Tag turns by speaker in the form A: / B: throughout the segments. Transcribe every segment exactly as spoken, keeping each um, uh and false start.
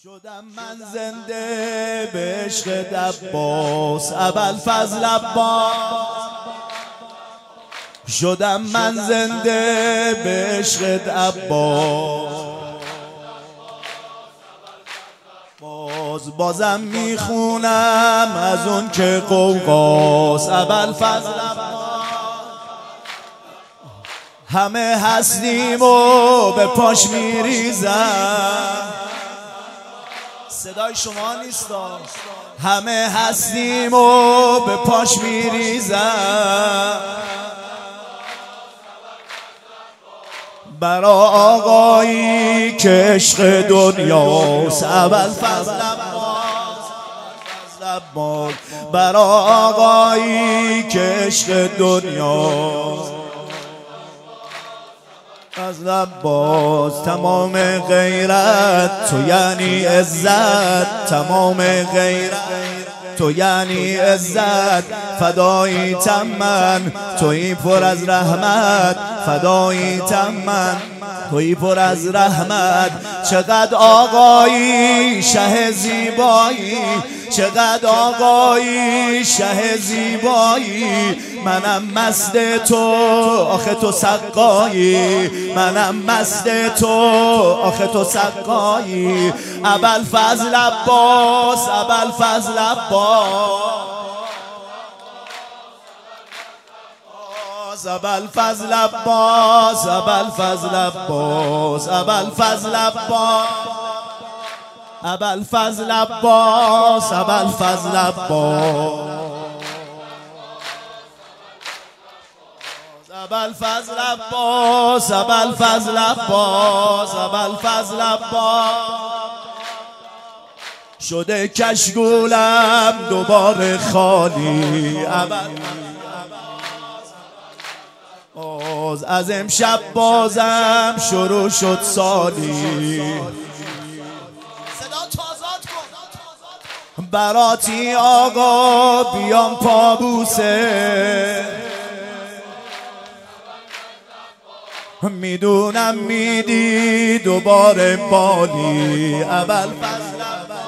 A: شدم من زنده به عشق عباس ابوالفضل عباس. شدم من زنده به عشق عباس. باز بازم میخونم از اون که قوقاس ابوالفضل عباس. همه هستیم و به پاش میریزم. صدای شما نیست. همه هستیم و به پاش میریزم. برا آقایی که عشق دنیاست ابوالفضل عباس. برا آقایی که عشق دنیاست از عباس. تمام غیرت تو یعنی عزت، تمام غیرت تو یعنی عزت. فدایی تمن تویی پر از رحمت، فدایی تمن تویی پر از رحمت. چقدر آقایی شه زیبایی، چقدر آقایی شه زیبایی. منم مست تو آخه تو سقایی، منم مست تو آخه تو سقایی. ابوالفضل عباس، ابوالفضل عباس، ابوالفضل عباس، ابوالفضل عباس، ابوالفضل عباس، ابوالفضل عباس، ابوالفضل عباس، ابوالفضل عباس، ابوالفضل عباس، ابوالفضل عباس. شده کشگولم دوباره خالی باز. از امشب بازم شروع شد سالی. صدا تازاد کن. براتی آقا بیام پابوسه. میدونم میدی دوباره بالی ابوالفضل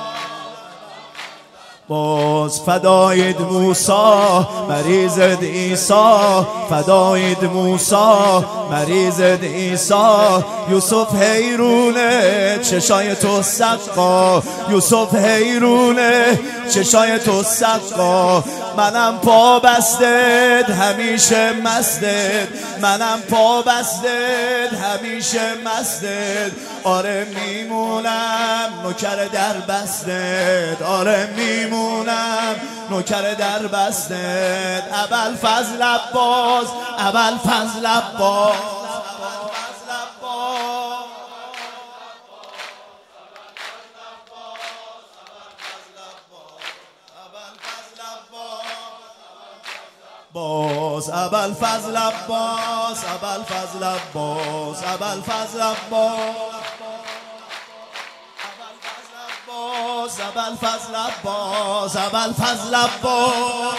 A: باز. فدایید موسا مریضت عیسی، فدایید موسا مریضت عیسی. یوسف حیرونه چشای تو سقا، یوسف حیرونه چشای تو سقا. منم پا بستت همیشه مستت، منم پا بستت همیشه مستت. آره میمونم نوکر در بستت، آره میمونم نوکر در بستت. ابوالفضل عباس، ابوالفضل عباس، باز. ابوالفضل عباس، ابوالفضل عباس، ابوالفضل عباس، ابوالفضل عباس، ابوالفضل عباس.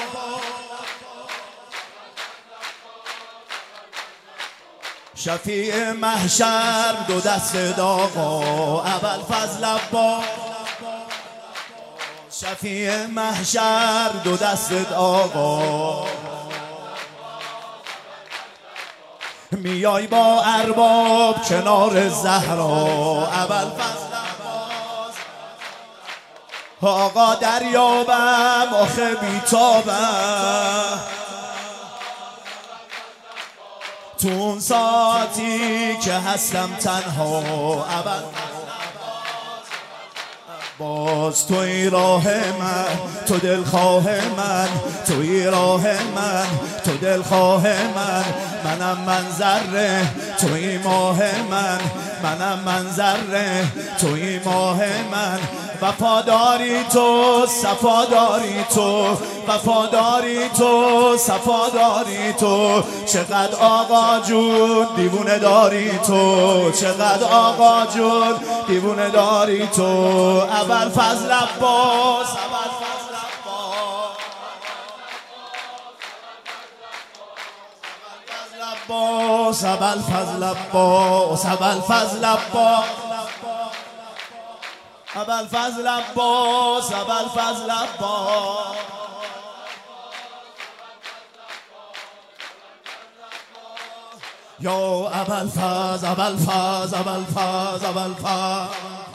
A: شفیع محشر دو دست آقا ابوالفضل عباس. شفیع محشر دو دست آقا. میای با ارباب کنار زهرا ابوالفضل عباس. آقا دریابم آخه بیتابم تو اون ساعتی که هستم تنها ابوالفضل باز. توی راه من تو دلخواه من، توی راه من تو دلخواه من. منم منظره توی ماه من، منم منظره توی ماه من. وفاداری تو صفاداری تو، وفاداری تو صفاداری تو. چقدر آقا جون دیوونه داری تو، چقدر آقا جون دیوونه داری تو. ابوالفضل عباس، ابوالفضل عباس، ابوالفضل عباس، ابوالفضل عباس. ابوالفضل عباس ابوالفضل عباس یا ابوالفضل ابوالفضل ابوالفضل ابوالفضل